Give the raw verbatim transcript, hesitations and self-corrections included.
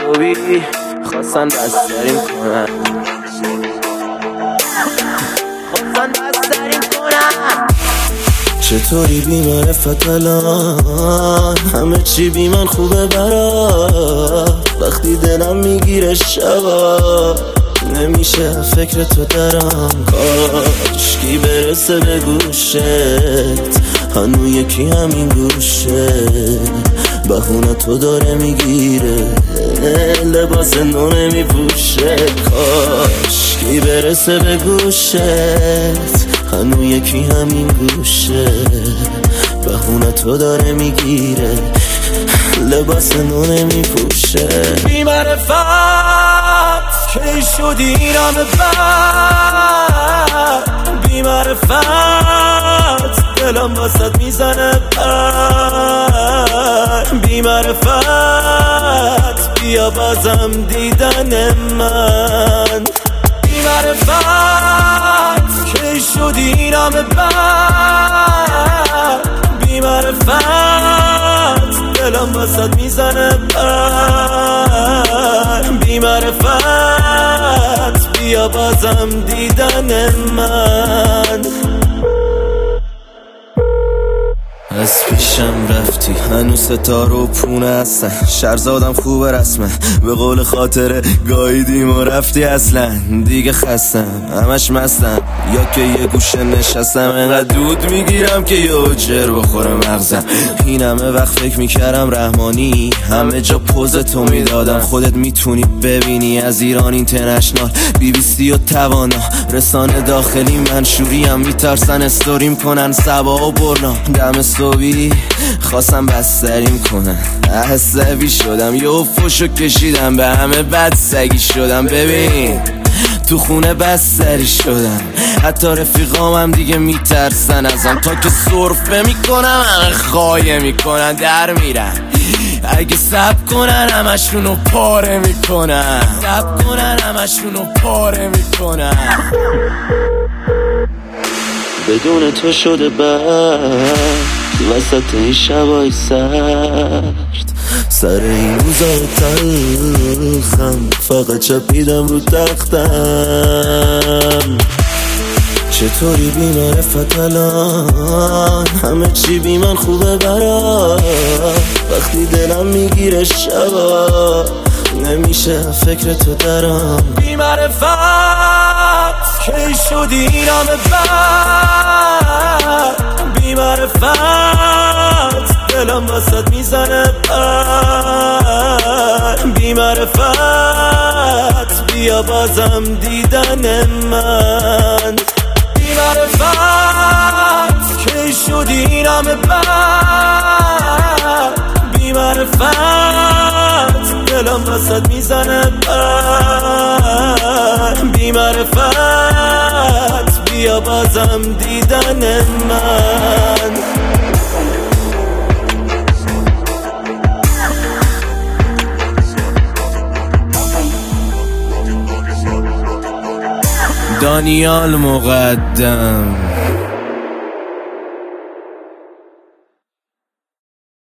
صبحی خواستن بستریم کنن خواستن بستریم کنن چطوری بی معرفت الان همه چی بی من خوبه برات وقتی دلم میگیره شبا نمیشه فکر تو درم کاشکی برسه به گوشت هنو یکی همین گوشه بهونه تو داره میگیره لباس نو نمیپوشه کاشکی برسه به گوشت هنو یکی همین گوشه بهونه تو داره میگیره لباس نو نمیپوشه بی معرفت کی شدی اینم بد بی معرفت دلم واسط میزنه پر بی معرفت بیا بازم دیدن من بی معرفت کی شدی اینم بد بی معرفت دلم واسط میزنه پر بی معرفت بیا بازم دیدن من از پیشم رفتی هنوز ستاره و پونه هستن شرزادم خوبه رسمه به قول خاطره گاییدیم و رفتی اصلا دیگه خستم همش مستم یا که یه گوشه نشستم اینقدر دود میگیرم که یه جر بخوره مغزم این همه وقت فکر میکردم رحمانی همه جا پوز تو میدادم خودت میتونی ببینی از ایران اینترنشنال بی بی سی و توانا رسانه داخلی منشوری هم میترسن استوریم کنن سبا و برنا دم صبحی خواستم بستریم کنن عصبی شدم یه فشو کشیدم به همه بد سگی شدم ببین تو خونه بستری شدم حتی رفیقام هم دیگه میترسن ازم تا که سرفه میکنم همه خایه میکنن در میرن اگه سب کنن همشونو پاره میکنن سب کنن همشونو پاره میکنن بدون تو شده بعد وسط این شبای سرد سر این روزای تلخم فقط چپیدم رو تختم چطوری بی معرفت الان همه چی بی من خوبه برات وقتی دلم میگیره شبا نمیشه فکر تو درم بی معرفت کی شدی اینم بد بی معرفت دلم واسط میزنه پر بی معرفت بیا بازم دیدن من بی معرفت کی شدی اینم بد بی معرفت دلم واسط میزنه پر بی معرفت بیا بازم دیدن من دانیال مقدم